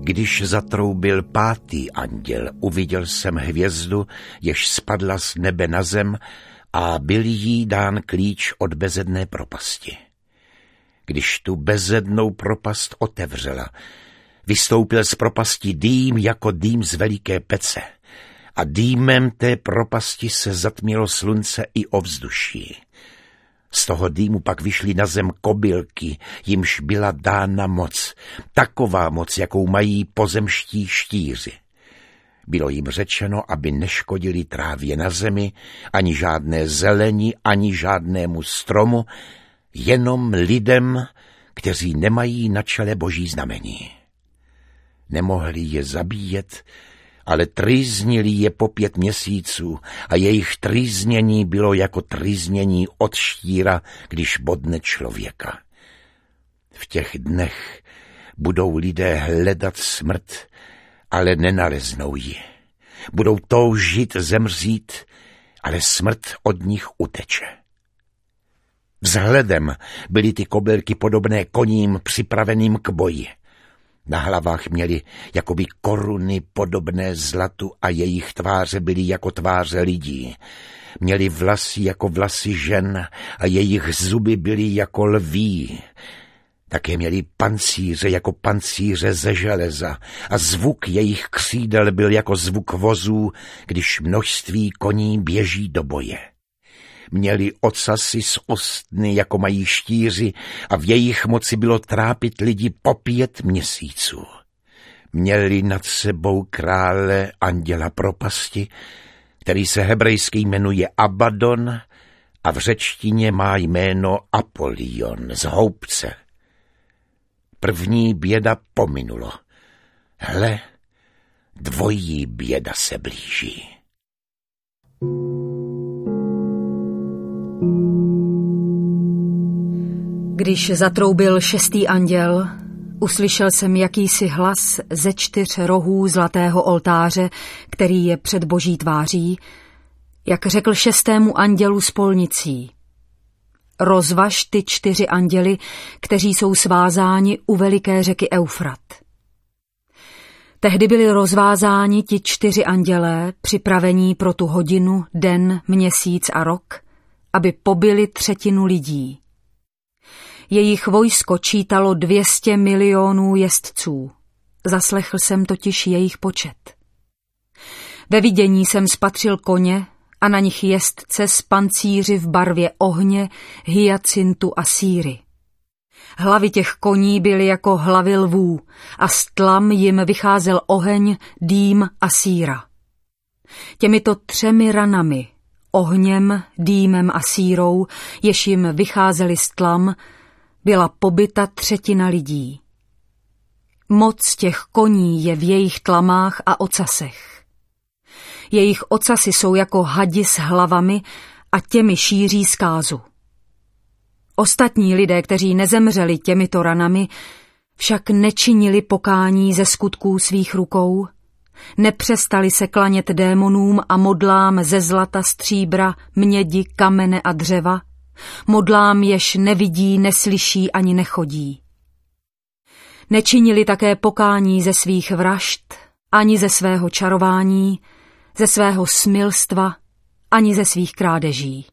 Když zatroubil 5. anděl, uviděl jsem hvězdu, jež spadla z nebe na zem a byl jí dán klíč od bezedné propasti. Když tu bezednou propast otevřela, vystoupil z propasti dým jako dým z veliké pece a dýmem té propasti se zatmělo slunce i ovzduší. Z toho dýmu pak vyšly na zem kobylky, jimž byla dána moc, taková moc, jakou mají pozemští štíři. Bylo jim řečeno, aby neškodili trávě na zemi, ani žádné zeleni, ani žádnému stromu, jenom lidem, kteří nemají na čele boží znamení. Nemohli je zabíjet, ale trýznili je po 5 měsíců a jejich trýznění bylo jako trýznění od štíra, když bodne člověka. V těch dnech budou lidé hledat smrt, ale nenaleznou ji. Budou toužit zemřít, ale smrt od nich uteče. Vzhledem byly ty kobylky podobné koním připraveným k boji. Na hlavách měli jakoby koruny podobné zlatu a jejich tváře byly jako tváře lidí. Měli vlasy jako vlasy žen a jejich zuby byly jako lví. Také měli pancíře jako pancíře ze železa a zvuk jejich křídel byl jako zvuk vozů, když množství koní běží do boje. Měli ocasy z ostny, jako mají štíři, a v jejich moci bylo trápit lidi po 5 měsíců. Měli nad sebou krále anděla propasti, který se hebrejsky jmenuje Abadon a v řečtině má jméno Apolion z houbce. První běda pominulo. Hle, dvojí běda se blíží. Když zatroubil 6. anděl, uslyšel jsem jakýsi hlas ze 4 rohů zlatého oltáře, který je před boží tváří, jak řekl 6. andělu s polnicí. Rozvaž ty 4 anděly, kteří jsou svázáni u veliké řeky Eufrat. Tehdy byli rozvázáni ti 4 andělé, připravení pro tu hodinu, den, měsíc a rok, aby pobili 1/3 lidí. Jejich vojsko čítalo 200 milionů jezdců. Zaslechl jsem totiž jejich počet. Ve vidění jsem spatřil koně a na nich jezdce s pancíři v barvě ohně, hyacintu a síry. Hlavy těch koní byly jako hlavy lvů a z tlam jim vycházel oheň, dým a síra. Těmito 3 ranami, ohněm, dýmem a sírou, jež jim vycházely z tlam, byla pobyta 1/3 lidí. Moc těch koní je v jejich tlamách a ocasech. Jejich ocasy jsou jako hadi s hlavami a těmi šíří zkázu. Ostatní lidé, kteří nezemřeli těmito ranami, však nečinili pokání ze skutků svých rukou, nepřestali se klanět démonům a modlám ze zlata, stříbra, mědi, kamene a dřeva, modlám, jež nevidí, neslyší ani nechodí. Nečinili také pokání ze svých vražd, ani ze svého čarování, ze svého smilstva, ani ze svých krádeží.